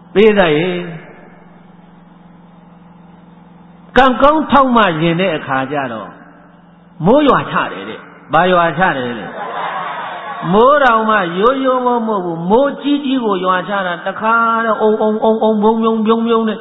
ပေးတဲ့ကံကောင်းထောက်မှရင်တဲ့အခါကျတော့မိုးရွာချတယ်တဲ့ဘာရွာချတယ်လေမိုးတော်မှရိုးရိုးမဟုတ်ဘူးမိုးကြီးကြီးကိုရွာချတာတခါတော့အုံဘုံနဲ့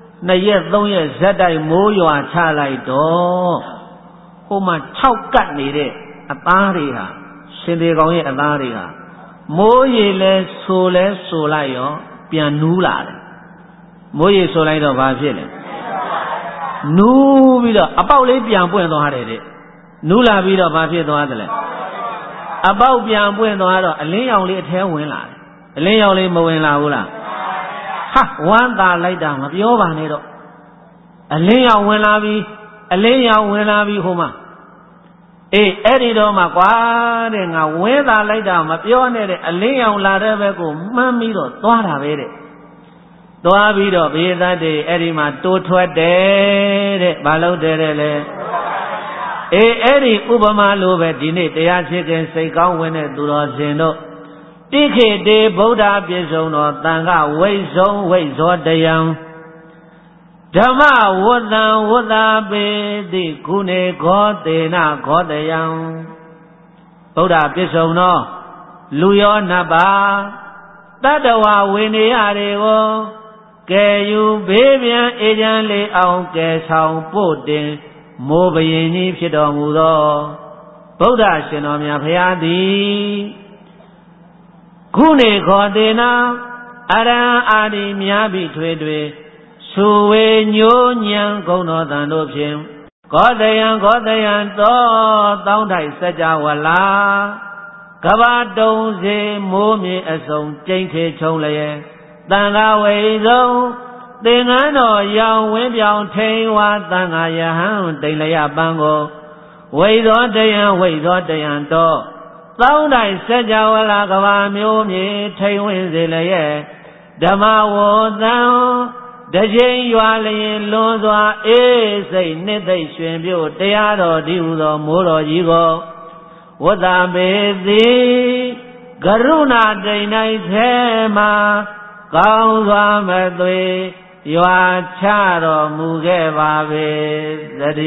2ရက်3ရက်ဇက်တိုက်မိုးရွာချလိုက်တော့ဟိုမှာ6ကတ်နေတဲ့အသားတွေဟာရှင်သေးကောင်ရဲ့အသားတွေဟာမိုးရေလဲဆိုလိုက်ရောပြန်နူးလာတယ်မိုးရေဆိုလိုက်တော့ဘာဖြစ်လဲနူးပြီးတော့အပေါက်လေးပြန်ပွင့်သွားတယ်တဲ့နူးလာပြီးတော့ဘာဖြစ်သွားသလဲအပေါက်ပြန်ပွင့်သွားတော့အလင်းရောင်လေးအထဲဝင်လာတယ်အလင်းရောင်လေးမဝင်လာဘူးလားဟာဝမ်းသာလိုက်တာမပြောပါနဲ့တော့အလင်းရောင်ဝင်လာပြီးဟိုမှာအေးအဲ့ဒီတော့မှကွာတဲ့ငါဝဲသာလိုက်တာမပြောနဲ့တဲ့အလင်းရောင်လာတဲ့ဘက်ကိုမှန်းပြီးတော့သွားတာပဲတဲ့သွားပြီးတော့ဘေးသတ်တွေအဲ့ဒီမှာတိုးထွက်တယ်တဲ့ဘာလို့တယ်တဲ့လဲအေးအဲ့ဒီဥပမာလိုပဲဒီနေ့တရားဖြစ်ခြင်းစိတ်ကောင်းဝင်တဲ့သူတော်စင်တို့တိခေတေဗုဒ္ဓပြည့်စုံတော်တန်ခဝိဇောတယံဓမ္မဝတ္တံဝတ္တာပေတိခုနေခောတေနခောတယံဗုဒ္ဓပြည့်စုံတော်လူရောနတ်ပါတတ္တဝဝိနည်းတွေကိုကဲယူဘေးပြန်အေဂျန်လေးအောင်ကဲဆောင်ပို့တင်မိုးဘယင်ကြီးဖြစ်တော်မူသောဗုဒ္ဓရှင်တော်မြတ်ဖရာသည်ခုနေခောတေနအရဟံအာဒီမြာပြီးထွေသုဝေညိုညံဂုဏတော်တန်တို့ဖြင့်ခောတယံသောတောင်းထိုက်စัจ java လာကဘာတုံစေမိုးမြေအစုံကျိန်းထေချုံလျက်တန်ခါဝိဆုံးသင်္ကန်းတော်ရောင်ဝင်းပြောင်ထိန်ဝါတန်ခါယဟန်တိန်လျပန်းကိုဝိဇောတယံတော့တောင်းတိုင်စัจ java လာကဘာမျိုးမြေထိန်ဝင်စေလျက်ဓမ္မဝသံတချိန်ရွာလျင်လွန်စွာအေးစိတ်နှစ်သိမ့်ရွှင်ပြုတ်တရားတော်ဒီဟုသောမိုးတော်ကြီးကိုဝတ္တပေတိကရုဏာတိန်၌ထဲမှာကောင်းစွာမသွေရွာချတော်မူခဲ့ပါပေသတ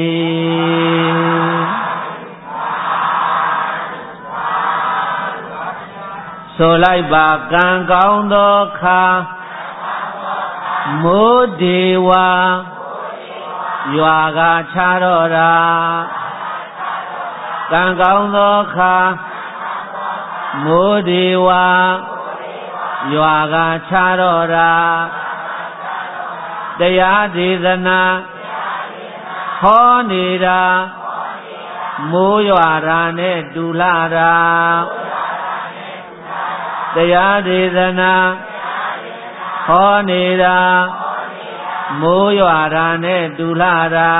ည်းဆိုလိုက်ပါကံကောင်းသောခါမိုးဒေဝရွာကချတော်တာကံကောင်းသောခါမိုးဒေဝရွာကချတော်တာတရားဒေသနာဟောနေတာမိုးရွာတာနဲ့တူလာတာတရားဒေသနာဟောနေတာမိုးရွာတာနဲ့တူလာတာ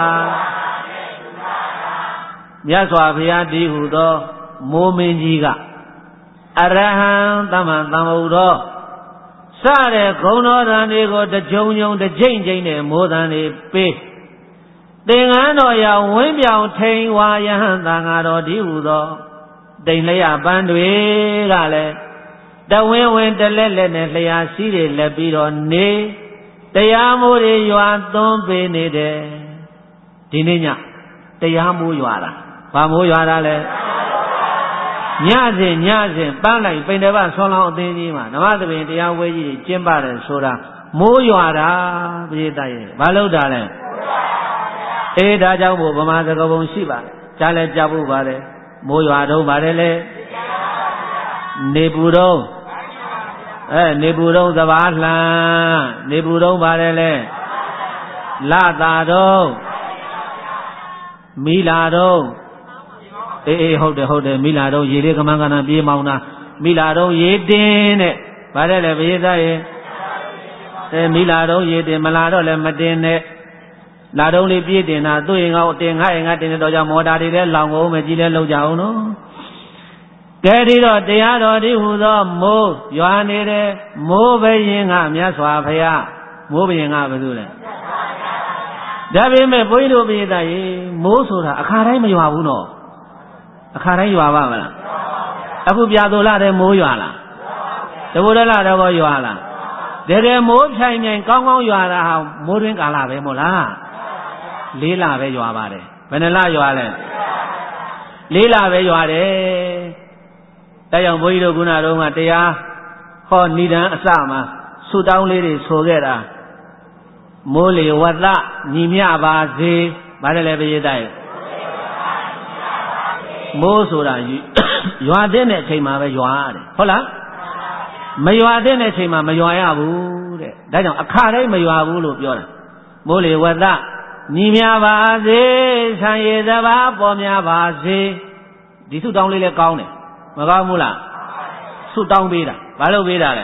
မြတ်စွာဘုရားတည်းဟူသောမိုးမင်းကြီးကအရဟံသမ္မာသမ္ဗုဒ္ဓောစတဲ့ဂုဏ်တော်ဓာန်တွေကိုတကြုံတစ်ကြိမ်နဲ့မိုးဓာန်တွေပေးသင်္ကန်းတော်ရာဝင်းပြောင်ထိန်ဝါယဟန်သံဃာတော်တည်းဟူသောတိန်လျပန်းတွေကလည်းတဝင်းဝင်တလက်နဲ့လျာစီးတွေလက်ပြီးတော့နေတရားမိုးတွေရွာသွန်းပေးနေတယ်ဒီနေ့ညတရားမိုးရွာတာဘာမိုးရွာတာလဲညစဉ်ပန်းလိုက်ပိန်တပတ်ဆွမ်းလောင်းအသင်းကြီးမှာဓမ္မသဘင်တရားဝဲကြီးကျင်းပတယ်ဆိုတာမိုးရွာတာပရိသတ်ရဲ့ဘာလို့တာလဲအေးဒါကြောင့်မို့ဗမာစကားပုံရှိပါတယ်ကြားလဲကြားဖို့ပါတယ်မိုးရွာတော့ပါတယ်လေနေပူတော့နေပူတော့သဘာလှန်နေပူတော့ပါတယ်လေလတာတော့မီလာတော့အေးဟုတ်တယ်မိလာတော့ရေလေးကမန်းကနပြေးမောင်းတာမိလာတော့ရေတင်တဲ့ဗါတယ်လေဘုရားရဲ့မိလာတော့ရေတင်မလာတော့လည်းမတင်နဲ့လာတော့လေးပြေးတင်တာသူ့ရင်ကောတင်ငါရင်ကတင်တော့ကြောင့်မော်တာတွေလည်းလောင်ကုန်မယ်ကြီးလည်းလောက်ကြအောင်နော်ကဲဒီတော့တရားတော်ဒီဟူသောမိုးရွာနေတယ်မိုးဘယင်ကမြတ်စွာဘုရားမိုးဘယင်ကဘယ်သူလဲဒါပေမဲ့ဘုန်းကြီးတို့ပြည်သားရေမိုးဆိုတာအခါတိုင်းမရွာဘူးနော်အခါတိုင်းရွာပါမလားအခုပြာသိုလတဲ့မိုးရွာလားတဘိုးလည်းလာတော့ရွာလား cái mố chạy nhanh cao cao dọa ra mố đến cả là vậy một lá lý là vậy dọa bà đấy vậy nên là dọa đấy lý là vậy dọa đấy tại sao bố đồ cũng là đâu mà tia họ đi đến sao mà su đau lấy để số cái đó mố lì vật lạ nhìn nhá bà gì bà đây là bây giờ mố số là dọa đến này thì mà phải dọa đấyဟုတ်လားမရွာတဲ့အချိန်မှာမရွာရဘူးတဲ့ဒါကြောင့်အခါတိုင်းမရွာဘူးလို့ပြောတာမိုးလေဝသညီများပါစေဆံရည်စပါးပေါ်များပါစေဒီဆုတောင်းလေးလည်းကောင်းတယ်မကောင်းဘူးလားဆုတောင်းပေးတာဘာလို့ပေးတာလဲ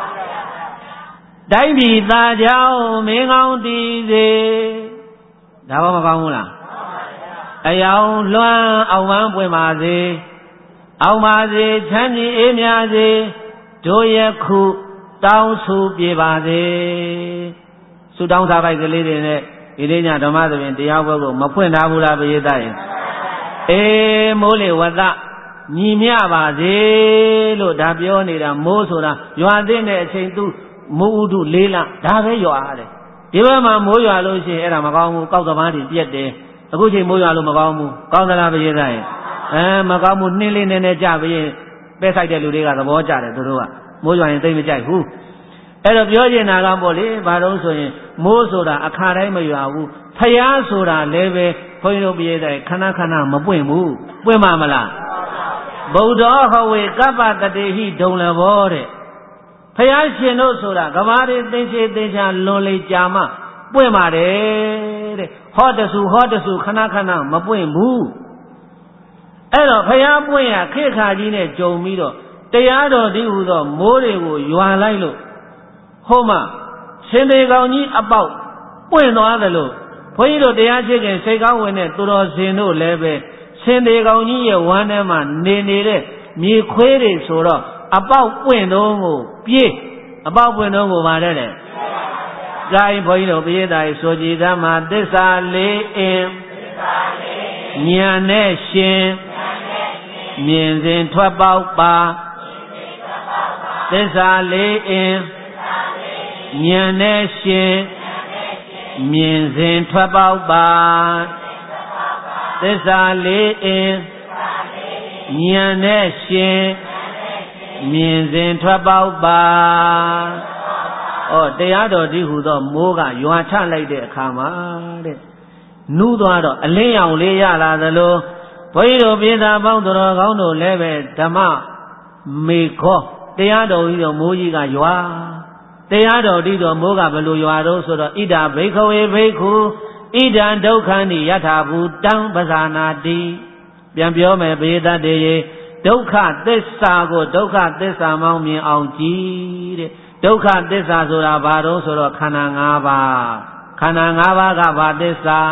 တိုင်းပြည်သားကြောင့်မင်းကောင်းတည်စေဒါဘာမကောင်းဘူးလားအယောင်လွှမ်းအောင်ပန်းပွင့်ပါစေအောင်ပါစေချမ်းမြေအေးမြစေတို့ရခုတောင်းဆူပြေပါစေဆုတောင်းထားပိုက်ကလေးတွေနဲ့ဒီလေးညဓမ္မသဘင်တရားပွဲကိုမဖွင့်ထားဘူးလားပရိသတ်ရင်အေးမိုးလေဝသညီမျှပါစေလို့ဒါပြောနေတာမိုးဆိုတာရွာသိတဲ့အချိန်သူမိုးဥဒုလေးလဒါပဲရွာတယ်ဒီဘက်မှာမိုးရွာလို့ရှိရင်အဲ့ဒါမကောင်းဘူးကောက်ကပားတွေပြက်တယ်အခုချိန်မိုးရွာလို့မကောင်းဘူးကောင်းသလားပရိသတ်ရင်မကောင်းဘူးနှင်းလေးနည်းနည်းကြပြီးပဲဆိုင်တဲ့လူတွေကသဘောကျတယ်သူတို့ကမိုးရွာရင်သိမကြိုက်ဘူးအဲ့တော့ပြောချင်တာကပေါ့လေဘာလို့ဆိုရင်မိုးဆိုတာအခါတိုင်းမရွာဘူးဖျားဆိုတာလည်းပဲခွင်းတို့ပြေးတဲ့ခဏခဏမပွင့်ဘူးပွင့်မှာမလားဗုဒ္ဓဟဝေကပ္ပတတေဟိဒုံလဘောတဲ့ဖျားရှင်တို့ဆိုတာကဘာတွေသိချေသိချာလွန်လေကြာမှပွင့်ပါတယ်တဲ့ဟောတဆူခဏခဏမပွင့်ဘူးအဲ့တော့ဖျားပွင့်ရခေခါကြီးနဲ့ကြုံပြီးတော့တရားတော်ဒီဟူသောမိုးတွေကိုရွာလိုက်လို့ဟိုမှာရှင်သေးကောင်ကြီးအပေါက်ပွင့်သွားတယ်လို့ဘုန်းကြီးတို့တရားရှိခင်စိတ်ကောင်းဝင်တဲ့သူတော်စင်တို့လည်းပဲရှင်သေးကောင်ကြီးရဲ့ဝမ်းထဲမှာနေနေတဲ့မြေခွေးတွေဆိုတော့အပေါက်ပွင့်တော့ကိုပြေးအပေါက်ပွင့်တော့ကိုပါတယ်တဲ့။ဒါဘုန်းကြီးတို့ပြေးတာဆိုကြည်သမှာသစ္စာလေးအင်းဉာဏ်နဲ့ရှင်မြင်စဉ်ထွက်ပေါက်ပါသစ္စာလေးအင်းဉာဏ်နဲ့ရှင်မြင်စဉ်ထွက်ပေါက်ပါသစ္စာလေးအင်းဉာဏ်နဲ့ရှင်မြင်စဉ်ထွက်ပေါက်ပါဩတရားတော်ဒီဟူသောမိုးကရွာချလိုက်တဲ့အခါမှာတဲ့နူးသွားတော့အလင်းရောင်လေးရလာသလိုဘုန်းကြီးတို့ပြည်သားပေါင်းတော်ကောင်းတို့လည်းပဲဓမ္မမေခောတရားတော်ကြီးတော်မိုးကြီးကရွာတရားတော်ဒီတော်မိုးကဘယ်လိုရွာတော့ဆိုတော့ဣဒာဘိက္ခဝေဘိက္ခုဣဒံဒုက္ခဏိယထာဘူတံပဇာနာတိပြန်ပြောမယ်ဘေဒတ္တေယေဒုက္ခသစ္စာကိုဒုက္ခသစ္စာမောင်းမြင်အောင်ကြည်တဲ့ဒုက္ခသစ္စာဆိုတာဘာတော့ဆိုတော့ခန္ဓာ၅ပါးခန္ဓာ၅ပါးကဘာသစ္စာ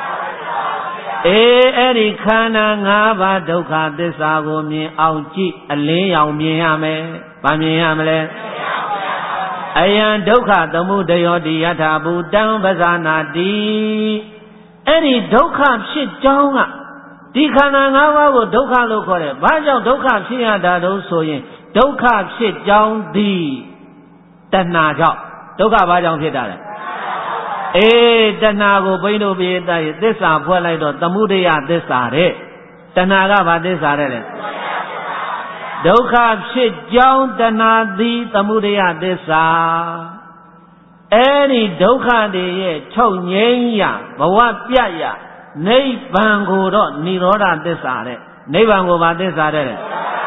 အဲ့ဒီခန္ဓာ၅ပါးဒုက္ခသစ္စာကိုမြင်အောင်ကြည့်အလင်းရောင်မြင်ရမယ်။ဘာမြင်ရမလဲ။အယံဒုက္ခသမုဒယောတိယထာဘူတံပဇာနာတိအဲ့ဒီဒုက္ခဖြစ်ကြောင်းကဒီခန္ဓာ၅ပါးကိုဒုက္ခလို့ခေါ်တယ်။ဘာကြောင့်ဒုက္ခဖြစ်ရတာတုံးဆိုရင်ဒုက္ခဖြစ်ကြောင်းသည်တဏှာကြောင့်ဒုက္ခဘာကြောင့်ဖြစ်တာလဲ။တဏှာကိုဘိန်းတို့ပြေးတဲ့သစ္စာဖွဲ့လိုက်တော့သမုဒယသစ္စာတဲ့တဏှာကဘာသစ္စာတဲ့လဲဒုက္ခဖြစ်ကြောင်းတဏှာသည်သမုဒယသစ္စာအဲ့ဒီဒုက္ခတွေရဲ့ချုပ်ငြိမ်းရာဘဝပြတ်ရာနိဗ္ဗာန်ကိုတော့និရောဓသစ္စာတဲ့နိဗ္ဗာန်ကိုဘာသစ္စာတဲ့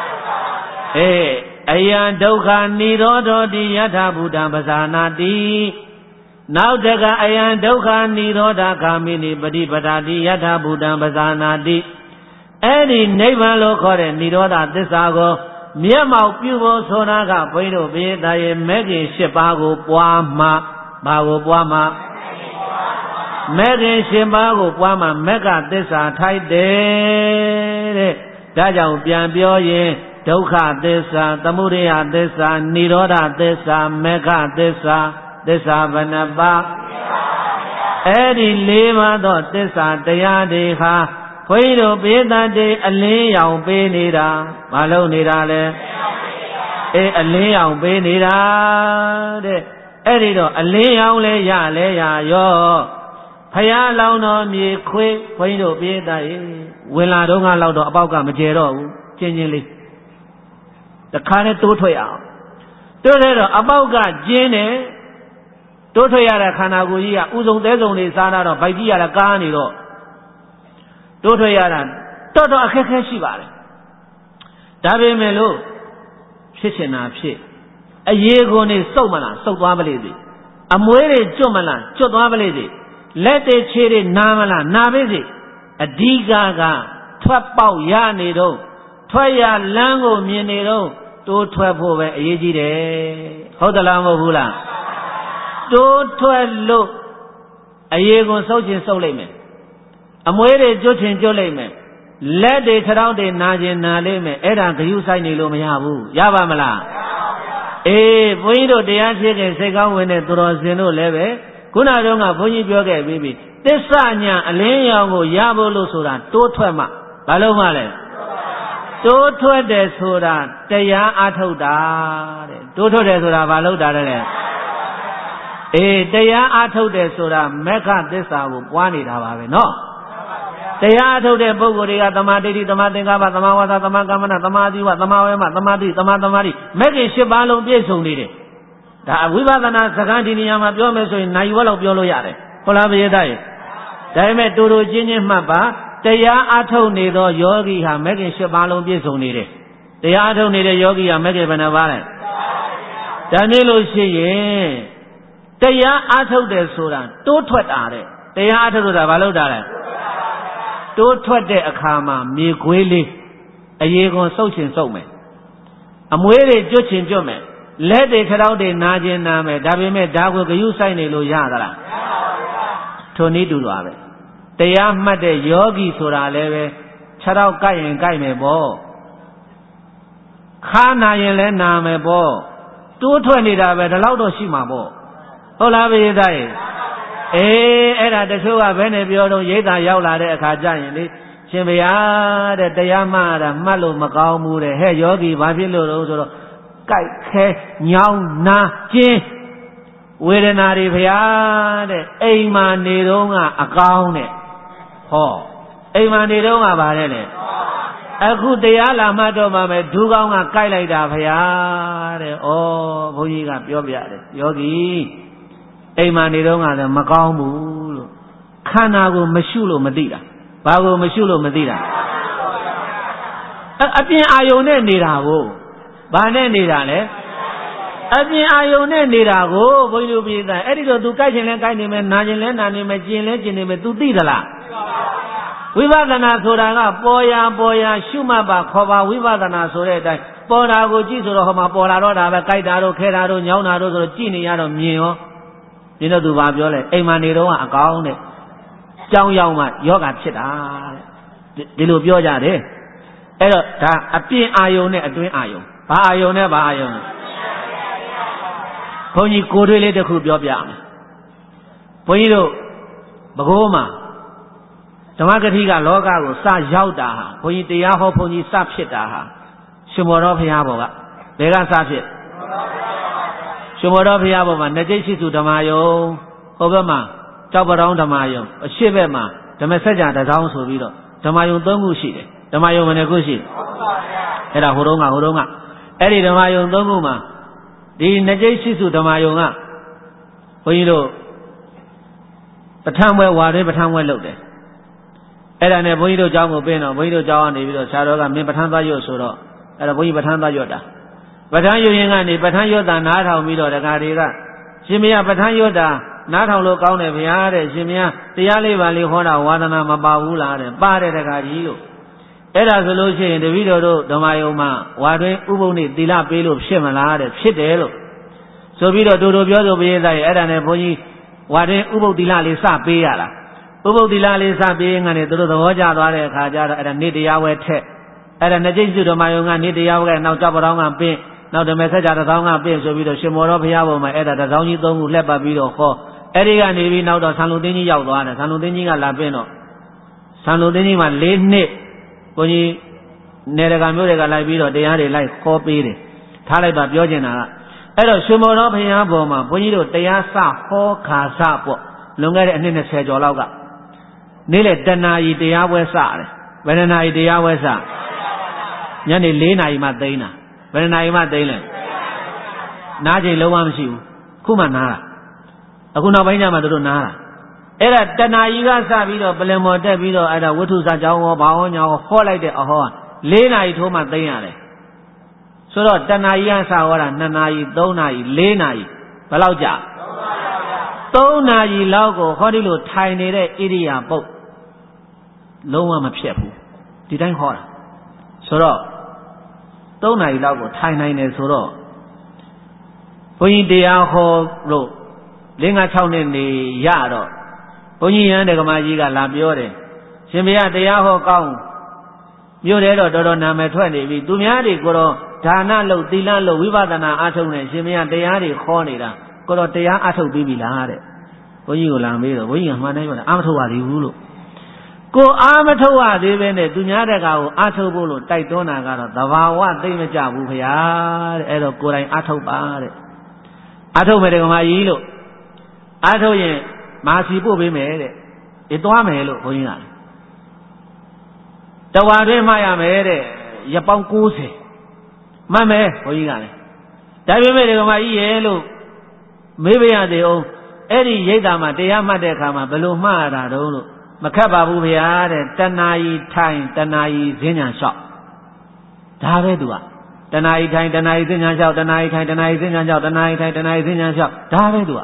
အယံဒုက္ခនិရောဓောတိယထာဘူတံပဇာနာတိနောက်တကအယံဒုက္ခនិရောဓဂာမိနိပฏิပဒါတိယထာဘူတံပဇာနာတိအဲ့ဒီနိဗ္ဗာန်လို့ခေါ်တဲ့និရောဓသစ္စာကိုမျက်မှောက်ပြုဖို့ဆိုတာကဘုန်းကြီးတို့ဘုရားသားရဲ့မဲခင်၈ပါးကိုပွားမှဘာကိုပွားမှမဲခင်၈ပါးကိုပွားမှမက်ကသစ္စာထိုက်တယ်တဲ့ဒါကြောင့်ပြန်ပြောရင်ဒုက္ခသစ္စာသမုဒယသစ္စာនិရောဓသစ္စာမက္ခသစ္စာသစ္စာဘယ်နှပါးအဲ့ဒီ၄ပါးသောသစ္စာတရားတွေဟာခွေးတို့ပိသတေအလင်းရောင်ပေးနေတာမလုပ်နေတာလဲအလင်းရောင်ပေးနေတာတဲ့အဲ့ဒီတော့အလင်းရောင်လဲရလဲရရောဖယားလောင်းတော်မြေခွေးဘုန်းကြီးတို့ပြေးသားရေဝင်လာတော့ကတော့အပေါက်ကမကျဲတော့ဘူးချင်းချင်းလေးတခါနဲ့တိုးထွက်အောင်တိုးထွက်တော့အပေါက်ကကျင်းတယ်တိုးထွက်ရတဲ့ခန္ဓာကိုယ်ကြီးကဥဆုံးသေးဆုံးလေးစားတော့ဗိုက်ကြီးရတာကားနေတော့တိုးထွက်ရတာတော်အခက်ခဲရှိပါတယ်ဒါပေမဲ့လို့ဖြစ်ချင်တာဖြစ်အရေးကိုနေစုပ်မလားစုပ်သွားပလိစေအမွေးတွေကျွတ်မလားကျွတ်သွားပလိစေလက်တွေခြေတွေနားမလားနားပါစေအဓိကထွက်ပေါက်ရနေတော့ထွက်ရလမ်းကိုမြင်နေတော့တိုးထွက်ဖို့ပဲအရေးကြီးတယ်ဟုတ်သလားမဟုတ်ဘူးလားတိုးထွက်လို့အရေးကိုစုပ်ချင်စုပ်လိုက်မယ်အမွေးတွေကျွတ်ချင်ကျွတ်လိုက်မယ်လက်တွေခြေထောက်တွေနာကျင်နာလိမ့်မယ်အဲ့ဒါဂယုဆိုင်နေလို့မရဘူးရပါမလားအေးဘုန်းကြီးတို့တရားဖြစ်ခင်စိတ်ကောင်းဝင်တဲ့သူတော်စင်တို့လည်းပဲခုနတုန်းကဘုန်းကြီးပြောခဲ့ပြီးပြီသစ္စာညာအလင်းရောင်ကိုရဖို့လို့ဆိုတာတိုးထွက်မှဘာလို့မှလဲတိုးထွက်တယ်ဆိုတာတရားအထုတ်တာတဲ့တိုးထွက်တယ်ဆိုတာဘာလို့တာလဲအေးတရားအထုတ်တယ်ဆိုတာမက္ခသစ္စာကိုပွားနေတာပါပဲเนาะတရားအထုတ်တဲ့ပုဂ္ဂိုလ်တွေကသမာဓိသမာသင်္ကပ္ပသမာဝါစာသမာကမ္မနာသမာဓိဝသမာဝေမသမာဓိသမာသမာဓိမဂ္ဂင်၈ပါးလုံးပြည့်စုံနေတယ်ဒါဝိပဿနာစကားဒီနေရာမှာပြောမယ်ဆိုရင်နိုင်ဝက်လောက်ပြောလို့ရတယ်ဟုတ်လားဘုရားသားရဲ့ဒါပေမဲ့တူတူချင်းချင်းမှတ်ပါတရားအထုတ်နေသောယောဂီဟာမဂ္ဂင်၈ပါးလုံးပြည့်စုံနေတယ်တရားအထုတ်နေတဲ့ယောဂီဟာမဂ္ဂင်ဘယ်နှပါးလဲဒါနေလို့ရှိရင်တရားအထုတ်တယ်ဆိုတာတိုးထွက်တာတဲ့တရားအထုတ်တာဘာလို့တာလဲတိုးထွက်တဲ့အခါမှာမြေခွေးလေးအရေးကွန်စုပ်ချင်စုပ်မယ်အမွေးတွေကျွတ်ချင်ကျွတ်မယ်လက်တွေခြေထောက်တွေနာကျင်နာမယ်ဒါပေမဲ့ဒါကိုဂယုဆိုင်နေလို့ရသလားမရပါဘူးဗျာထိုနည်းတူပါပဲတရားမှတ်တဲ့ယောဂီဆိုတာလည်းပဲခြေထောက်ကိုက်ရင်ကိုက်မယ်ပေါ့ခါနာရင်လည်းနာမယ်ပေါ့တိုးထွက်နေတာပဲဒီလောက်တော့ရှိမှာပေါ့ဟုတ်လားဘုရားသားရေအေးအဲ့ဒါတချို့ကဘယ်နဲ့ပြောတော့ရိတ်တာရောက်လာတဲ့အခါကျရင်လေရှင်ဘုရားတဲ့တရားမှတ်တာမှတ်လို့မကောင်းဘူးတဲ့ဟဲ့ယောဂီဘာဖြစ်လို့လဲဆိုတော့ကြိုက်ခဲညောင်းနာကျင်းဝေဒနာတွေဘုရားတဲ့အိမ်မှာနေတော့ကအကောင်းတဲ့ဟောအိမ်မှာနေတော့ကဘာလဲလဲအခုတရားလာမှတ်တော့မှပဲဒူးကောင်းကကြိုက်လိုက်တာဘုရားတဲ့ဩဘုန်းကြီးကပြောပြတယ်ယောဂီအိမ်မှာနေတော့ကလည်းမကောင်းဘူးလို့ခန္ဓာကိုမရှုလို့မသိတာဘာကိုမရှုလို့မသိတာအပြင်အာယုံနဲ့နေတာကိုဘာနဲ့နေတာလဲအပြင်အာယုံနဲ့နေတာကိုဘုန်းကြီးတို့ပြည်သားအဲ့ဒီတော့ तू ကြိုက်ချင်လဲကြိုက်နေမယ်နာကျင်လဲနာနေမယ်ကျင်လဲကျင်နေမယ် तू သိသလားဝိပဿနာဆိုတာကပေါ်ရာရှုမှတ်ပါခေါ်ပါဝိပဿနာဆိုတဲ့အတိုင်းပေါ်တာကိုကြည့်ဆိုတော့ဟောမှာပေါ်လာတော့တာပဲကြိုက်တာတို့ခဲတာတို့ညောင်းတာတို့ဆိုတော့ကြည့်နေရတော့မြင်ရောဒီတော့ तू ဘာပြောလဲအိမ်မှာနေတော့ကအကောင်းတဲ့ကြောင်းရောက်မှယောဂဖြစ်တာတဲ့ဒီလိုပြောကြတယ်အဲ့တော့ဒါအပြင်အာယုံနဲ့အတွင်းအာယုံဘာအာယုံနဲ့ဘာအာယုံဘုန်းကြီးကိုယ်တွေးလေးတစ်ခုပြောပြမယ်ဘုန်းကြီးတို့ဘကိုးမှာဓမ္မဂတိကလောကကိုစရောက်တာဟာဘုန်းကြီးတရားဟောဘုန်းကြီးစဖြစ်တာဟာရှင်မောတော်ဘုရားဘောကဘယ်ကစဖြစ်ရှင်မောတော်ဘုရားဘောမှာနှစ်ကျိတ်ရှိစုဓမ္မယုံဟိုဘက်မှာကြောက်ပတောင်းဓမ္မယုံအရှိဘက်မှာဓမ္မစကြာတစောင်းဆိုပြီးတော့ဓမ္မယုံ၃ခုရှိတယ်ဓမ္မယုံဘယ်နှခုရှိအဲ့ဒါဟိုတုန်းကအဲ့ဒီဓမ္မယုံ၃ခုမှာဒီနှစ်ကျိတ်ရှိစုဓမ္မယုံကဘုန်းကြီးတို့ပဋ္ဌာန်းပွဲဝါရဲပဋ္ဌာန်းပွဲလုပ်တယ်အဲ့ဒါနဲ့ဘုန်းကြီးတို့ကျောင်းကိုပြင်တော့ဘုန်းကြီးတို့ကျောင်းကနေပြီးတော့ဆရာတော်ကမင်းပဋ္ဌာန်းသားရွတ်ဆိုတော့အဲ့ဒါဘုန်းကြီးပဋ္ဌာန်းသားရွတ်တာပဋ္ဌာန်းရွတ်ရင်ကနေပဋ္ဌာန်းရွတ်တာနားထောင်ပြီးတော့တခါတွေကရှင်မရပဋ္ဌာန်းရွတ်တာနားထောင်လို့ကောင်းတယ်ဗျာတဲ့ရှင်မရတရားလေးပါလေးဟောတာဝါဒနာမပါဘူးလားတဲ့ပါတဲ့တခါကြီးလို့အဲ့ဒါဆိုလို့ရှိရင်တပည့်တော်တို့ဓမ္မယုံမှာဝါတွင်ဥပုံနဲ့သီလပေးလို့ဖြစ်မလားတဲ့ဖြစ်တယ်လို့ဆိုပြီးတော့တို့ပြောဆိုပေးသားရဲ့အဲ့ဒါနဲ့ဘုန်းကြီးဝါတွင်ဥပုပ်သီလလေးစပေးရတာဥပုပ်သီလလေးစပေးရင်ကနေတို့သဘောကျသွားတဲ့အခါကျတော့အဲ့ဒါနေ့တရားဝဲထက်အဲ့ဒါနှစ်ကျိတ်စုဓမ္မယုံကနေ့တရားဝဲနောက်ကြောက်ပတောင်းကပင်းနောက်ဓမ္မစကြာတစ်သောင်းကပင်းဆိုပြီးတော့ရှင်မောတော်ဘုရားဘုံမှာအဲ့ဒါတစ်သောင်းကြီး၃ခုလှက်ပတ်ပြီးတော့ဟောအဲ့ဒီကနေပြီးနောက်တော့ဆံလူသိန်းကြီးရောက်သွားတယ်ဆံလူသိန်းကြီးကလာပင်းတော့ဆံလူသိန်းကြီးမှာ၄နှစ်ဘုန်းကြီးနေရကမျိုးတွေကလိုက်ပြီးတော့တရားတွေလိုက်ခေါ်ပေးတယ်ထားလိုက်ပါပြောချင်တာကအဲ့တော့ရှင်မောတော်ဘုရားပေါ်မှာဘုန်းကြီးတို့တရားစဟောခါစပေါ့လွန်ခဲ့တဲ့အနှစ်20ကျော်လောက်ကနေ့လေတဏှာကြီးတရားပွဲစတယ်ဘယ်နှနာရီတရားပွဲစညနေ4နာရီမှသိမ်းတာဘယ်နှနာရီမှသိမ်းလဲနားချိန်လုံးဝမရှိဘူးခုမှနားတာအခုနောက်ပိုင်းကျမှတို့နားတာအဲ့ဒါတဏှာကြီးကစပြီးတော့ပလင်မော်တက်ပြီးတော့အဲ့ဒါဝိထုစာကြောင်းဟောဘာဟောညာဟောလိုက်တဲ့အဟော4နာရီထိုးမှသိမ်းရတယ်ဆိုတော့တဏှာကြီးကစဟောတာ2နာရီ3နာရီ4နာရီဘယ်လောက်ကြာ3နာရီလောက်ကိုဟောဒီလိုထိုင်နေတဲ့ဣရိယာပုတ်လုံးဝမဖြစ်ဘူးဒီတိုင်းဟောတာဆိုတော့3နာရီလောက်ကိုထိုင်နိုင်တယ်ဆိုတော့ဘုန်းကြီးတရားဟောလို့5-6နှစ်နေရတော့ဘုန်းကြီးရဟန်းဓမ္မကြီးကလာပြောတယ်ရှင်ဘုရားတရားဟောကောင်းမြို့ထဲတော့တော်တော်နာမည်ထွက်နေပြီသူများတွေကိုတော့ဒါနလို့သီလလို့ဝိပဿနာအားထုတ်နေရှင်ဘုရားတရားတွေခေါ်နေတာကိုတော့တရားအားထုတ်ပြီးပြီလားတဲ့ဘုန်းကြီးကိုလာမေးတော့ဘုန်းကြီးကမှန်တယ်ပြောတယ်အားမထုတ်ရသေးဘူးလို့ကိုအားမထုတ်ရသေးပဲနဲ့သူများတဲ့ကောင်ကိုအားထုတ်ဖို့လို့တိုက်တွန်းတာကတော့သဘာဝသိမကြဘူးခင်ဗျာတဲ့အဲ့တော့ကိုယ်တိုင်အားထုတ်ပါတဲ့အားထုတ်မယ်ဓမ္မကြီးလို့အားထုတ်ရင်မာစီပို့ပေးမယ်တဲ့ဒီသွားမယ်လို့ဘုန်းကြီးကတဝါတွင်းမှရမယ်တဲ့ရပောင်း90မှတ်မယ်ဘုန်းကြီးကလည်းဒါပေမဲ့ဓမ္မကြီးရဲ့လို့မေးပြရသေးအောင်အဲ့ဒီရိတ်တာမှာတရားမှတ်တဲ့အခါမှာဘယ်လိုမှတ်ရတာတုံးလို့မခက်ပါဘူးဗျာတဲ့တဏှာကြီးထိုင်တဏှာကြီးဈဉ္ညာလျှောက်ဒါပဲသူကတဏှာကြီးထိုင်တဏှာကြီးဈဉ္ညာလျှောက်တဏှာကြီးထိုင်တဏှာကြီးဈဉ္ညာလျှောက်တဏှာကြီးထိုင်တဏှာကြီးဈဉ္ညာလျှောက်ဒါပဲသူကတဏှာ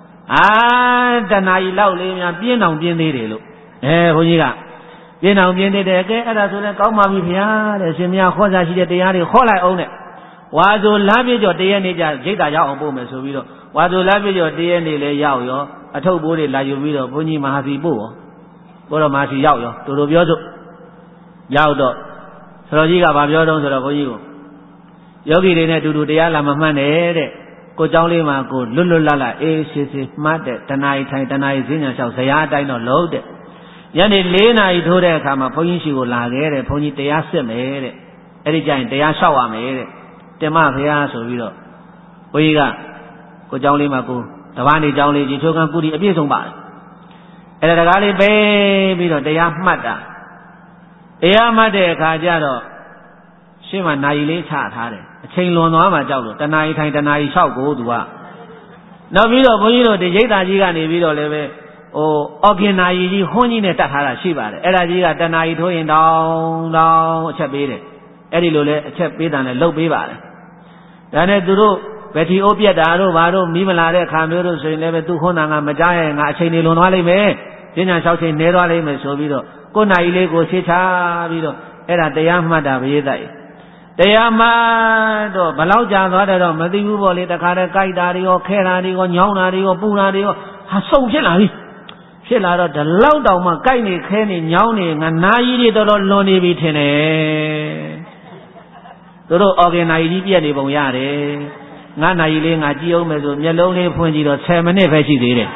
ကြီးလောက်လေးများပြင်းအောင်ပြင်းသေးတယ်လို့ဘုန်းကြီးကပြင်းအောင်ပြင်းသေးတယ်ကဲအဲ့ဒါဆိုလည်းကောင်းပါပြီဗျာတဲ့ရှင်မဟောစားရှိတဲ့တရားတွေဟောလိုက်အောင်တဲ့ဝါဆိုလားပြကြောတရက်နေကြရိတ်တာရောက်အောင်ပို့မယ်ဆိုပြီးတော့ဝါဆိုလားပြကြောတရက်နေလဲရောက်ရောအထုပ်ဘိုးတွေလာယူပြီးတော့ဘုန်းကြီးမဟာစီပို့ရောဘုရားမဟာစီရောက်ရောတို့ပြောစို့ရောက်တော့ဆရာကြီးကဗာပြောတော့ဆိုတော့ဘုန်းကြီးကိုယောဂီတွေနဲ့တူတူတရားလာမမှန်းနဲ့တဲ့ကိုเจ้าလေးမှာကိုလွတ်လွတ်လပ်လပ်အေးရှင်းရှင်းမှတ်တဲ့တဏှာကြီးထိုင်တဏှာကြီးဈဉ္ညာလျှောက်ဇရာအတိုင်းတော့လုံးတဲ့ညနေ4နာရီထိုးတဲ့အခါမှာဘုန်းကြီးရှိကိုလာခဲ့တဲ့ဘုန်းကြီးတရားစစ်မယ်တဲ့အဲ့ဒီကျရင်တရားလျှောက်ရမယ်တဲ့တင်မဖေဟာဆိုပြီးတော့ဘုန်းကြီးကကိုเจ้าလေးမှာကိုတပားနေเจ้าလေးကြီးချိုးကံကုတီအပြည့်ဆုံးပါတယ်အဲ့ဒါတကားလေးပဲပြီးတော့တရားမှတ်တာတရားမှတ်တဲ့အခါကျတော့ရှင်းမှာနာရီလေးချထားတယ်အချိန်လွန်သွားမှကြောက်လို့တဏှာကြီးထိုင်တဏှာကြီးလျှောက်ကိုသူကနောက်ပြီးတော့ဘုန်းကြီးတို့ဒီရိတ်တာကြီးကနေပြီးတော့လည်းပဲအော်ဂင်နာကြီးကြီးဟွန်းကြီးနဲ့တတ်ထားတာရှိပါတယ်အဲ့ဒါကြီးကတဏှာကြီးထိုးရင်တောင်းအချက်ပေးတယ်အဲ့ဒီလိုလဲအချက်ပေးတာနဲ့လှုပ်ပေးပါတယ်ဒါနဲ့သူတို့ဘယ်ထီအိုးပြက်တာတို့ဘာတို့မီးမလာတဲ့ခါမျိုးတို့ဆိုရင်လည်းပဲသူဟွန်းတာကမကြားရင်ငါအချိန်နေလွန်သွားလိမ့်မယ်ဈဉ္ညာလျှောက်ချိန်နေသွားလိမ့်မယ်ဆိုပြီးတော့ကိုယ်နာကြီးလေးကိုဆေးချပြီးတော့အဲ့ဒါတရားမှတ်တာပရိသတ်တရားမှတော့ဘလောက်ကြာသွားတယ်တော့မသိဘူးပေါ့လေတခါတည်းကြိုက်တာတွေရောခဲတာတွေရောညောင်းတာတွေရောပူတာတွေရောဟာစုံဖြစ်လာပြီဖြစ်လာတော့ဒီလောက်တောင်မှကြိုက်နေခဲနေညောင်းနေငါနာကြီးတွေတော်တော်လွန်နေပြီထင်တယ်သူတို့အော်ဂင်နာကြီးပြက်နေပုံရတယ်ငါနာကြီးလေးငါကြည့်အောင်မယ်ဆိုမျက်လုံးလေးဖွင့်ကြည့်တော့10မိနစ်ပဲရှိသေးတယ်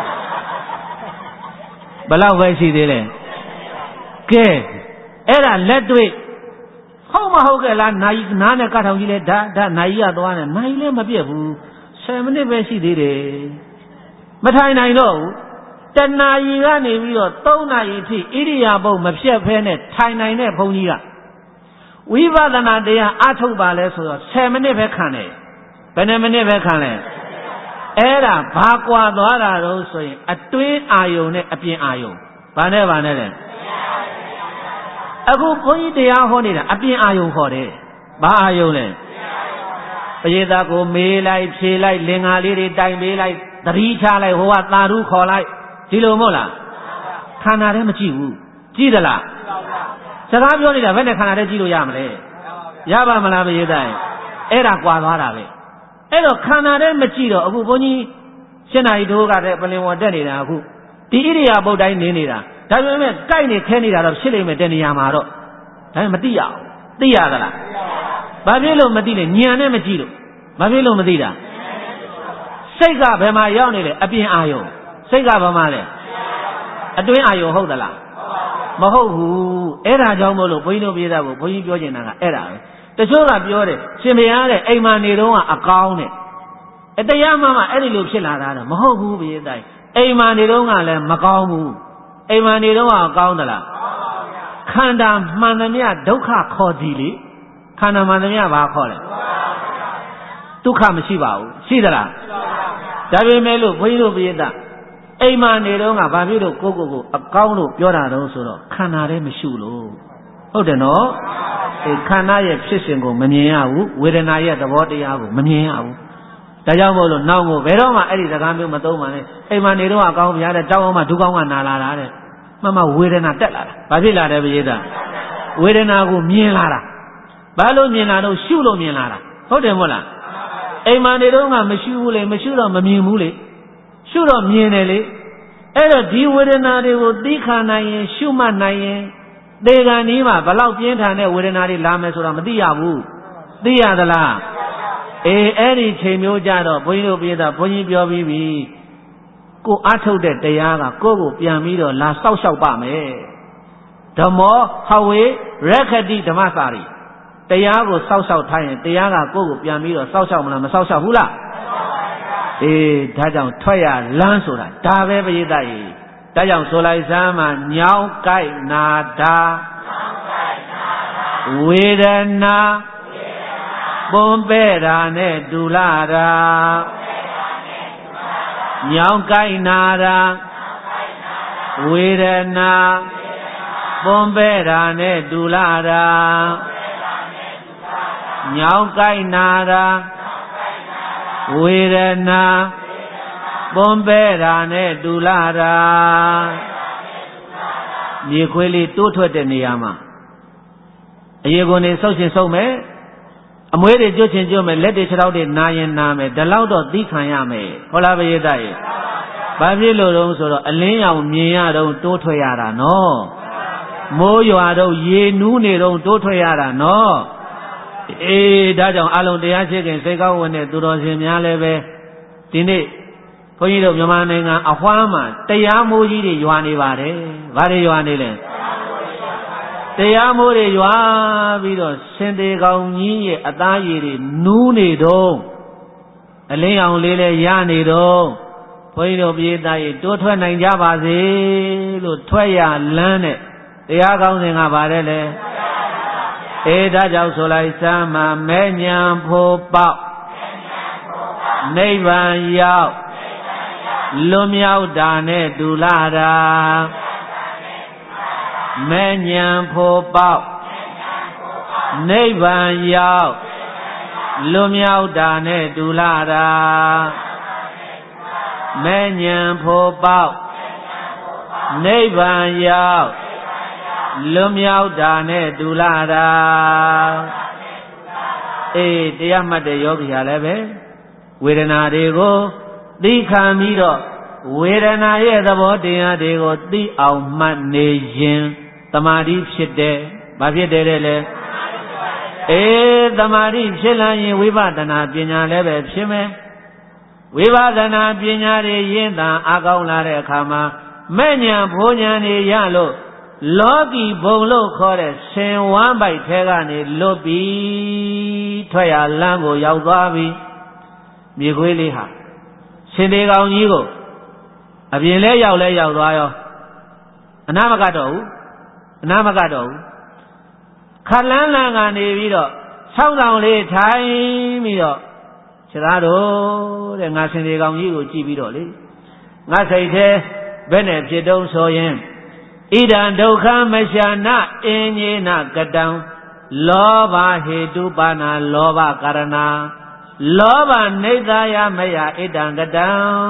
ဘလောက်ပဲရှိသေးလဲကဲအဲ့ဒါလက်တွေ့ဟုတ်မဟုတ်ကဲ့လားနာကြီးနားနဲ့ကထောင်ကြီးလဲဒါနာကြီးကသွားတယ်နာကြီးလည်းမပြည့်ဘူး10မိနစ်ပဲရှိသေးတယ်မထိုင်နိုင်တော့ဘူးတဏှာကြီးကနေပြီးတော့3နာရီအထိဣရိယာပုတ်မပြတ်ဖဲနဲ့ထိုင်နိုင်တဲ့ဘုန်းကြီးကဝိပဿနာတရားအထုတ်ပါလဲဆိုတော့10မိနစ်ပဲခံတယ်ဘယ်နှမိနစ်ပဲခံလဲအဲ့ဒါဘာကွာသွားတာတော့ဆိုရင်အတွင်းအာယုံနဲ့အပြင်အာယုံဘာနဲ့လဲအခုဘုန်းကြီးတရားဟောနေတာအပြင်အာယုံခေါ်တယ်ဘာအာယုံလဲပရိသတ်ကိုမေးလိုက်ဖြေလိုက်လင်္ကာလေးတွေတိုင်ပေးလိုက်သတိချလိုက်ဟိုကသာဓုခေါ်လိုက်ဒီလိုမဟုတ်လားခန္ဓာထဲမကြည့်ဘူးကြည့်သလားစကားပြောနေတာဘယ်နဲ့ခန္ဓာထဲကြည့်လို့ရမလဲရပါမလားပရိသတ်အဲ့ဒါကွာသွားတာပဲအဲ့တော့ခန္ဓာထဲမကြည့်တော့အခုဘုန်းကြီးရှင်းနာရီတို့ကတည်းကပလင်ဝတက်နေတာအခုဒီဣရိယာပုတ်တိုင်းနေနေတာဒါပေမဲ့ကြိုက်နေခဲနေတာတော့ဖြစ်လိမ့်မယ်တနေရာမှာတော့ဒါပေမဲ့မသိရအောင်သိရသလားဘာဖြစ်လို့မသိလဲဉာဏ်နဲ့မကြည့်လို့ဘာဖြစ်လို့မသိတာစိတ်ကဘယ်မှာရောက်နေလဲအပြင်အာယုံစိတ်ကဘာမှလဲအတွင်းအာယုံဟုတ်သလားမဟုတ်ဘူးအဲ့ဒါကြောင့်မို့လို့ဘုန်းကြီးတို့ပြေးတာကိုဘုန်းကြီးပြောချင်တာကအဲ့ဒါပဲတချို့ကပြောတယ်ရှင်ဘုရားတဲ့အိမ်မှာနေတော့ကအကောင်းတဲ့တရားမှအဲ့ဒီလိုဖြစ်လာတာတော့မဟုတ်ဘူးဗျာတိုင်အိမ်မှာနေတော့ကလည်းမကောင်းဘူးအိမ်မှာနေတော့ကောင်းသလားခန္ဓာမှန်သမျှဒုက္ခခေါ်သည်လေခန္ဓာမှန်သမျှဘာခေါ်လဲဒုက္ခမရှိပါဘူးရှိသလားဒါပေမဲ့လို့ဘုန်းကြီးတို့ပြိဿအိမ်မှာနေတော့ကဘာဖြစ်လို့ကိုအကောင်းလို့ပြောတာတော့ဆိုတော့ခန္ဓာတည်းမရှိလို့ဟုတ်တယ်နော်ဒီခန္ဓာရဲ့ဖြစ်စဉ်ကိုမမြင်ရဘူးဝေဒနာရဲ့သဘောတရားကိုမမြင်ရဘူးဒါကြောင့်မို့လို့နောက်ကိုဘယ်တော့မှအဲ့ဒီစကားမျိုးမသုံးပါနဲ့အိမ်မှာနေတော့အကောင်းဗျာတဲ့တောင်းအောင်မှဒုက္ခကနာလာတာတဲ့မှဝေဒနာတက်လာတာဘာဖြစ်လာတယ်ပြိဿဝေဒနာကိုမြင်လာတာဘာလို့မြင်လာတော့ရှုလို့မြင်လာတာဟုတ်တယ်မဟုတ်လားအိမ်မှာနေတော့ကမရှိဘူးလေမရှိတော့မမြင်ဘူးလေရှုတော့မြင်တယ်လေအဲ့တော့ဒီဝေဒနာတွေကိုသိခါနိုင်ရင်ရှုမှတ်နိုင်ရင်သေကံဒီမှာဘလောက်ပြင်းထန်တဲ့ဝေဒနာတွေလာမယ်ဆိုတာမသိရဘူးသိရသလားအဲ့ဒီချိန်မျိုးကြတော့ဘုန်းကြီးတို့ပြေးတာဘုန်းကြီးပြောပြီးပြီကိုအထုတ်တဲ့တရားကကိုယ့်ကိုပြန်ပြီးတော့လာစောက်ရှောက်ပါမယ်ဓမ္မောဟဝေရခတိဓမ္မစာရီတရားကိုစောက်ရှောက်ထားရင်တရားကကိုယ့်ကိုပြန်ပြီးတော့စောက်ရှောက်မလားမစောက်ရှောက်ဘူးလားဒါကြောင့်ထွက်ရလမ်းဆိုတာဒါပဲပရိသတ်ကြီးဒါကြောင့်ဆိုလိုက်စမ်းမှာညောင်းကြိုက်နာတာဝေဒနာပွန်ပဲ့တာနဲ့ဒူလာတာညောင်းကြိုက်နာတာဝေဒနာပွန်ပဲ့တာနဲ့ဒူလာတာညောင်းကြိုက်နာတာဝေဒနာပွန်ပဲ့တာနဲ့ဒူလာတာမြေခွေးလေးတိုးထွက်တဲ့နေရာမှာအရေကုန်နေဆုပ်ရှင်ဆုပ်မယ်အမွေးတွေကျွတ်ချင်ကျွတ်မယ်လက်တွေခြေထောက်တွေနာရင်နာမယ်ဒီလောက်တော့သိခံရမယ်ဟုတ်လားပရိသတ်ရေဘာဖြစ်လို့တုံးဆိုတော့အလင်းရောင်မြင်ရတော့တိုးထွက်ရတာနော်မိုးရွာတော့ရေနူးနေတော့တိုးထွက်ရတာနော်ဒါကြောင့်အလုံးတရားရှိခင်စိတ်ကောင်းဝင်တဲ့သူတော်စင်များလည်းပဲဒီနေ့ဘုန်းကြီးတို့မြန်မာနိုင်ငံအဝှမ်းမှာတရားမိုးကြီးတွေရွာနေပါတယ်။ဘာတွေရွာနေလဲတရားမိုးတွေရွာပြီးတော့ရှင်သေးကောင်းကြီးရဲ့အသားရည်တွေနူးနေတော့အလင်းရောင်လေးလည်းရနေတော့ဘုန်းကြီးတို့ပြေးသားရည်တိုးထွက်နိုင်ကြပါစေလို့ထွက်ရလန်းတဲ့တရားကောင်းစဉ်ကပါတယ်လေဒါကြောင့်ဆိုလိုက်စမ်းမှာမဲညံဖို့ပေါက်နိဗ္ဗာန်ရောက်လွန်မြောက်တာနဲ့ဒူလာတာမဲညံဖို့ပေါက်နိဗ္ဗာန်ရောက်လွန်မြောက်တာနဲ့ဒူလာတာမဲညံဖို့ပေါက်နိဗ္ဗာန်ရောက်လွန်မြောက်တာနဲ့ဒူလာတာတရားမှတ်တဲ့ယောဂီဟာလည်းပဲဝေဒနာတွေကိုသိခံပြီးတော့ဝေဒနာရဲ့သဘောတရားတွေကိုသိအောင်မှတ်နေရင်သမာဓိဖြစ်တယ်။ဘာဖြစ်တယ်လဲသမာဓိဖြစ်လာရင်ဝိပဿနာပညာလည်းပဲဖြစ်မယ်။ဝိပဿနာပညာတွေရင့်တန်အားကောင်းလာတဲ့အခါမှာမဲ့ညာဘိုးညာတွေရလို့လောကီဘုံလို့ခေါ်တဲ့ရှင်ဝမ်းပိုက်ထဲကနေလွတ်ပြီးထွက်ရလမ်းကိုရောက်သွားပြီမြေခွေးလေးဟာရှင်သေးကောင်ကြီးကိုအပြင်လဲရောက်သွားရောအနာမကတော့ဘူးခလန်းလန်းကနေပြီးတော့ဆောင်းဆောင်လေးထိုင်ပြီးတော့ခြေသားတို့တဲ့ငါရှင်သေးကောင်ကြီးကိုကြည့်ပြီးတော့လေငါစိတ်ထဲဘယ်နဲ့ဖြစ်တုံးဆိုရင်ဣဒံဒုက္ခမရှာနအင်းညေနကတံလောဘဟေတုပါဏလောဘကာရဏလောဘနိဒာယမယဣဒံကတံ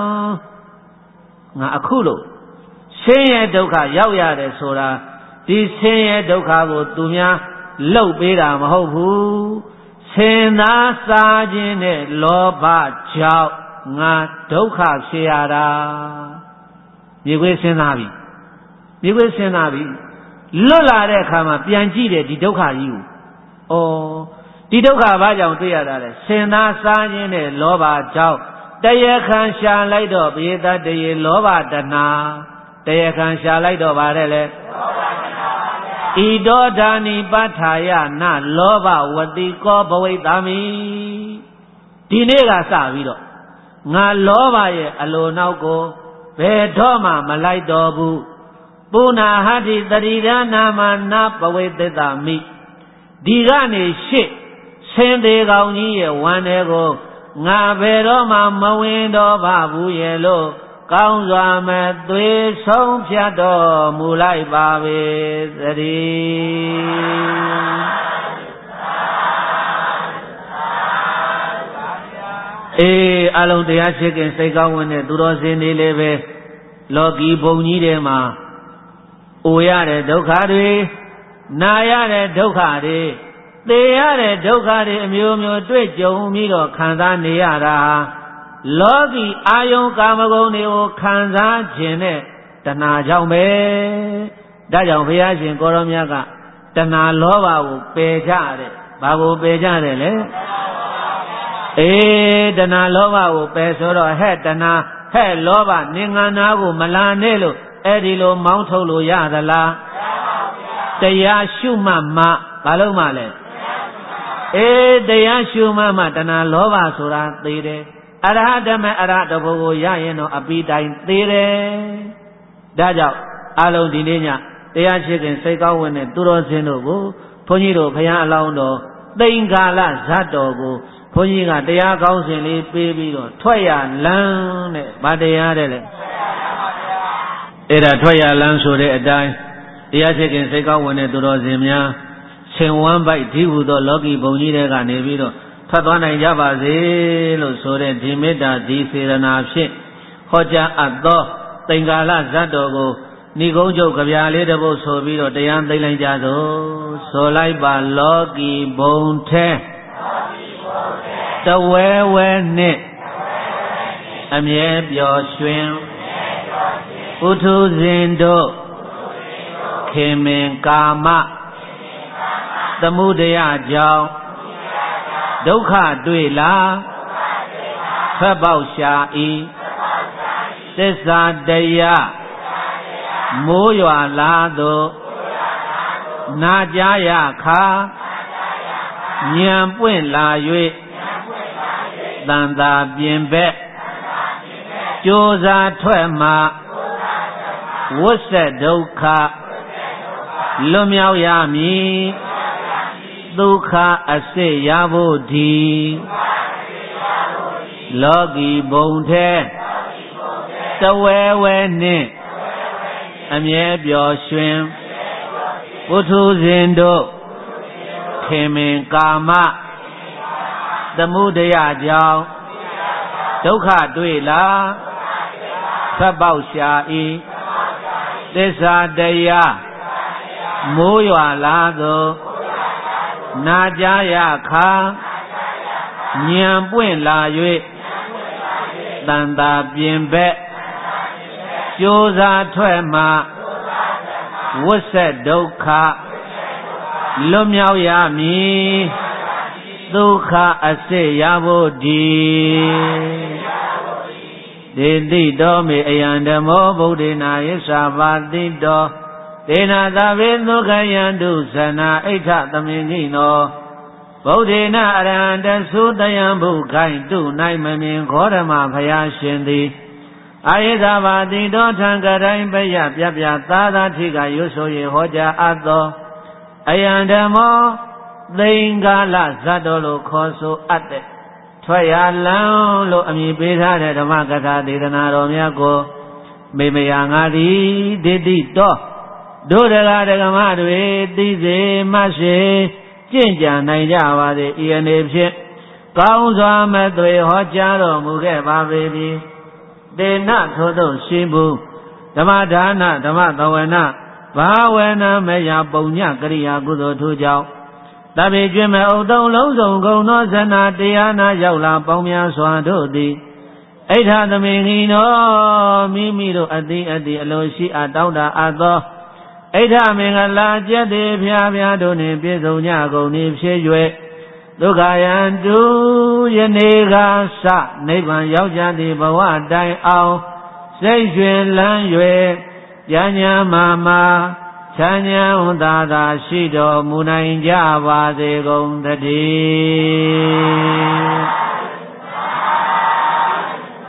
ငါအခုလို့ဆင်းရဲဒုက္ခရောက်ရတယ်ဆိုတာဒီဆင်းရဲဒုက္ခကိုသူများလှုပ်ပေးတာမဟုတ်ဘူးဆင်းသားစားခြင်းနဲ့လောဘကြောင့်ငါဒုက္ခဖြစ်ရတာမြေခွေးစဉ်းစားပြီလွတ်လာတဲ့အခါမှာပြန်ကြည့်တယ်ဒီဒုက္ခကြီးကိုဒီဒုက္ခဘာကြောင့်တွေ့ရတာလဲဆင်သားစားခြင်းနဲ့လောဘကြောင့်တရားခံရှာလိုက်တော့ဘေသတရေလောဘတဏတရားခံရှာလိုက်တော့ဗါတဲ့လေဣဒောဓာနိပဋ္ဌာယနလောဘဝတိကောဘဝိတ္တမိဒီနေ့ကစပြီးတော့ ngà lo ba ye alo nau ko be do ma ma lai do bu Puna hati taridana ma na paweteta mi Di ga ne shit Sen de gao ni ye wan de ko Ngà be do ma ma win do ba bu ye lo Kaung zwa me tue song phya do mu lai ba be Tari Alongတရားရှိခင်စိတ်ကောင်းဝင်တဲ့သူတော်စင်တွေလည်းပဲလောကီဘုံကြီးတွေမှာအိုရတဲ့ဒုက္ခတွေနာရတဲ့ဒုက္ခတွေသေရတဲ့ဒုက္ခတွေအမျိုးမျိုးတွေ့ကြုံပြီးတော့ခံစားနေရတာလောကီအာယုံကာမဂုဏ်တွေကိုခံစားခြင်းနဲ့တဏှာကြောင့်ပဲဒါကြောင့်ဘုရားရှင်ကိုရောမြတ်ကတဏှာလောဘကိုပယ်ကြတယ်ဘာကိုပယ်ကြတယ်လဲတဏှာလောဘကိုပယ်ဆိုတော့ဟဲ့တဏှာဟဲ့လောဘနင်္ဂနာကိုမလာနဲ့လို့အဲ့ဒီလိုမောင်းထုတ်လို့ရသလားတရားရှုမှမှဘာလို့မှလဲတရားရှုမှမှတဏှာလောဘဆိုတာသိတယ်အရဟတမေအရဟတဘုကိုရရင်တော့အပိတိုင်းသိတယ်ဒါကြောင့်အလုံးဒီနေ့ညတရားရှိခင်စိတ်ကောင်းဝင်တဲ့သူတော်စင်တို့ကိုဘုန်းကြီးတို့ဘုရားအလောင်းတော်သိင်္ဂါလဇတ်တော်ကိုဘုန်းကြီးကတရားကောင်းစဉ်လေးပေးပြီးတော့ထွက်ရလန်းတဲ့ဗာတရားတဲ့လေအဲ့ဒါထွက်ရလန်းဆိုတဲ့အတိုင်းတရားရှိခင်စိတ်ကောင်းဝင်တဲ့သူတော်စင်များရှင်ဝမ်းပိုက်ဒီဟုသောလောကီဘုံကြီးတွေကနေပြီးတော့ထွက်သွားနိုင်ကြပါစေလို့ဆိုတဲ့ဒီမေတ္တာဒီစေရနာဖြင့်ဟောကြားအပ်သောသင်္ကာလဇတ်တော်ကိုဏိကုံးချုပ်ကြပြလေးတစ်ပုဒ်ဆိုပြီးတော့တရားသိလိုက်ကြသို့ဆိုလိုက်ပါလောကီဘုံထဲတဝဲဝဲနှင့်အမြဲပျော်ရွှင်ဥထုဇဉ်တို့ခင်မင်ကာမသမုဒယကြောင့်ဒုက္ခတွေ့လာထွက်ပေါက်ရှာဤသစ္စာတရားမိုးရွာလာသို့နာကြားရခါဉာဏ်ပွင့်လာ၍တန်တာပြင်ဘက်ကြိုးစားထွက်မှဝတ်ဆက်ဒုက္ခလွတ်မြောက်ရမည်ဒုက္ခအစစ်ရဖို့ဒီလောကီဘုံထဲတဝဲဝဲနှင့်အမြဲပျော်ရွှင်ပုထုဇဉ်တို့ခင်မင်ကာမသမုဒယကြောင့်ဒုက္ခတွေ့လာထွက်ပေါက်ရှာဤသစ္စာတရားမိုးရွာလာသို့နာကြားရခါဉာဏ်ပွင့်လာ၍တန်တာပြင်ဘက်ကြိုးစားထွက်မှဝတ်ဆက်ဒုက္ခလွတ်မြောက်ရမည်ဒုက္ခအစစ်ရဖို့ဒီဒေတိတော်မေအယံဓမ္မောဗုဒ္ဓေနာယစ္စာပါတိတောဒေနာသဗ္ဗေသုခယန္တုဇနာဣဋ္ဌသမင်္ဂိနောဗုဒ္ဓေနအရဟံတသုတယံဘုခိုင်တု၌မမြင်ခောဓမ္မဘုရားရှင်သည်အာယသဘာတိတောထံကတိုင်းပယပြပြသာသာထိကရွဆို၍ဟောကြားအပ်သောအယံဓမ္မောသိင်္ဂါလဇတ်တော်လို့ခေါ်ဆိုအပ်တဲ့ထွက်ရလန်းလို့အမည်ပေးထားတဲ့ဓမ္မကထာဒေသနာတော်များကိုမေမယာငါသည်ဒေတိတောဒုဒဂဒဂမတွေသိစေမှစေကျင့်ကြံနိုင်ကြပါစေဤအနေဖြင့်ကောင်းစွာမသွေဟောကြားတော်မူခဲ့ပါပေသည်တေနထိုသို့ရှိဘူးဓမ္မဒါနဓမ္မသဝနာဘာဝနာမယပုံညကရိယာကုသိုလ်ထို့ကြောင့်တပိကျွင်မဲ့ဥတုံလုံးစုံကုန်သောဇနာတရားနာရောက်လာပေါင်းများစွာတို့သည်ဣဋ္ဌသမင်္ဂိနောမိမိတို့အတိအလိုရှိအပ်တောင်းတအပ်သောဣဋ္ဌမင်္ဂလာကျက်သည်ဖျားဖျားတို့နှင့်ပြည့်စုံကြကုန်၏ဖြစ်၍ဒုက္ခယံတုယနေ့ကစနိဗ္ဗာန်ရောက်ကြသည့်ဘဝတိုင်အောင်စိတ်ရွှင်လန်း၍ဉာဏ်ဉာဏ်မာချမ်းသာသာသာရှိတော်မူနိုင်ကြပါစေကုန်သတည်း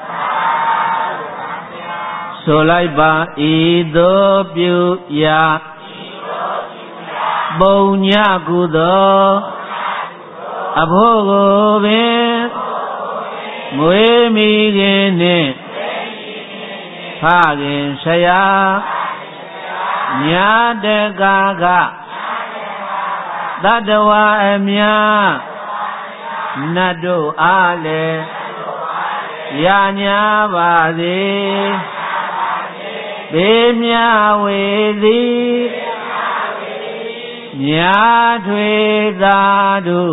ဆိုလိုက်ပါဤသို့ပြုရာပုံညကုသိုလ်အဖို့ကိုပင်မွေးမိခင်နှင့်ဖခင်ဆရာမြတ်တကာကတတ္တဝါအမြနတ်တို့အားလည်းရာညာပါစေဘေးမြဝေသည်မြာထွေသာတု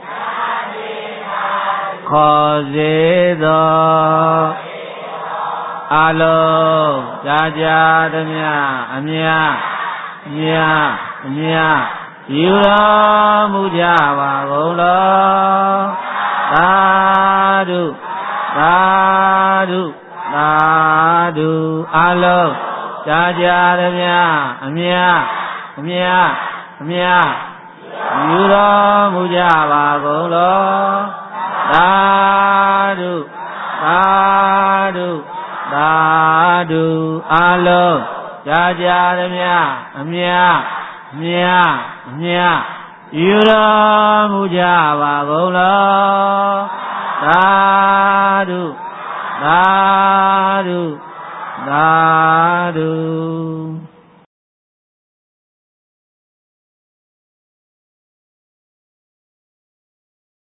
ခေါ်စေသောအလုံးကြာကြာသမျှအမြယူတော်မူကြပါကုန်လောသာဓုသာဓုသာဓုအလုံးကြာကြာသမျှအမြယူတော်မူကြပါကုန်လောသာဓုသာဓုသာဓုအလုံးကြာကြာသမျှအမြယူတော်မူကြပါကုန်လောသာဓုသာဓု